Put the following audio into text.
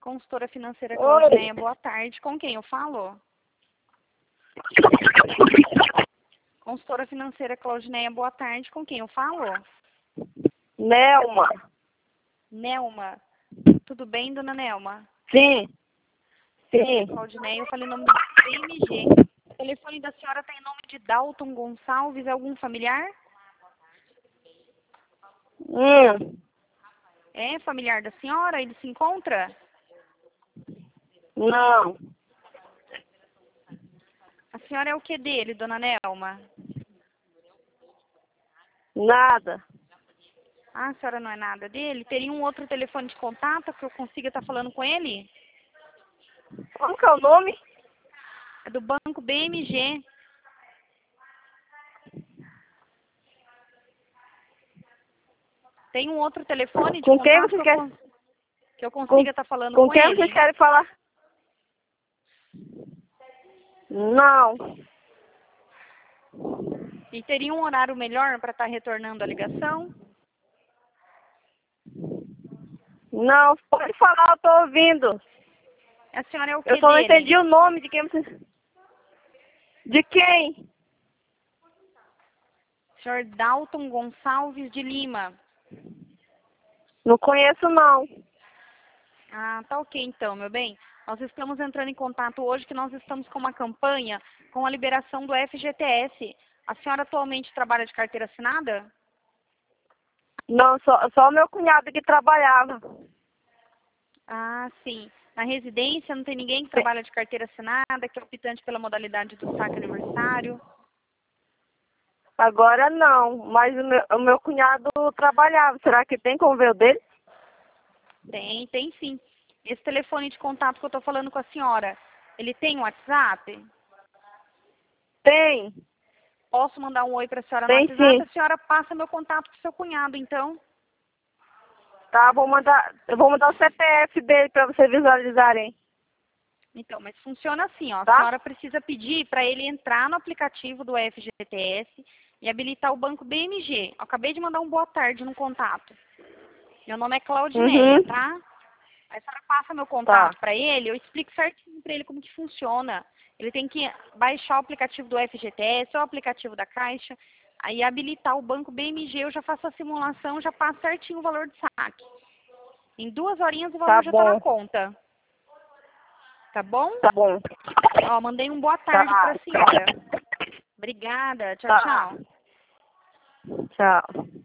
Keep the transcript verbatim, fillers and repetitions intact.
Consultora financeira Oi. Claudineia, boa tarde. Com quem eu falo? Consultora financeira Claudineia, boa tarde. Com quem eu falo? Nelma. Nelma. Tudo bem, dona Nelma? Sim. Sim. Claudineia, eu falei o nome do B M G. O telefone da senhora tem nome de Dalton Gonçalves, é algum familiar? Hum. É familiar da senhora? Ele se encontra? Não. A senhora é o que dele, dona Nelma? Nada. Ah, a senhora não é nada dele? Teria um outro telefone de contato que eu consiga estar falando com ele? Como que é o nome? É do banco B M G. Tem um outro telefone de Com quem contato você que eu, quer? con- que eu Com, consiga estar falando com com quem vocês ele? querem falar? Não. E teria um horário melhor para estar retornando a ligação? Não. Pode falar, eu tô ouvindo. A senhora é o Eu que só não dele? entendi o nome de quem você... De quem? Senhor Dalton Gonçalves de Lima. Não conheço, não. Ah, tá ok então, meu bem. Nós estamos entrando em contato hoje que nós estamos com uma campanha com a liberação do F G T S. A senhora atualmente trabalha de carteira assinada? Não, só, só o meu cunhado que trabalhava. Ah, sim. Na residência não tem ninguém que trabalha de carteira assinada, que é optante pela modalidade do saque aniversário? Agora não, mas o meu, o meu cunhado trabalhava. Será que tem como ver o dele? Tem, tem sim. Esse telefone de contato que eu estou falando com a senhora, ele tem WhatsApp? Tem, Posso mandar um oi para a senhora no tem WhatsApp? sim. A senhora passa meu contato para o seu cunhado, então. Tá, vou mandar, eu vou mandar o C P F dele para vocês visualizarem. Então, mas funciona assim, ó. A Tá? senhora precisa pedir para ele entrar no aplicativo do F G T S e habilitar o banco B M G. Eu acabei de mandar um boa tarde no contato. Meu nome é Claudineia, Uhum. tá? Aí a senhora passa meu Tá, contato para ele, eu explico certinho para ele como que funciona. Ele tem que baixar o aplicativo do F G T S ou o aplicativo da Caixa, aí habilitar o banco B M G, eu já faço a simulação, já passo certinho o valor de saque. Em duas horinhas o valor tá já está na bom, conta. Tá bom? tá bom. Ó, mandei um boa tarde para Tá, a senhora. Obrigada. Tchau, tá. tchau. Tchau.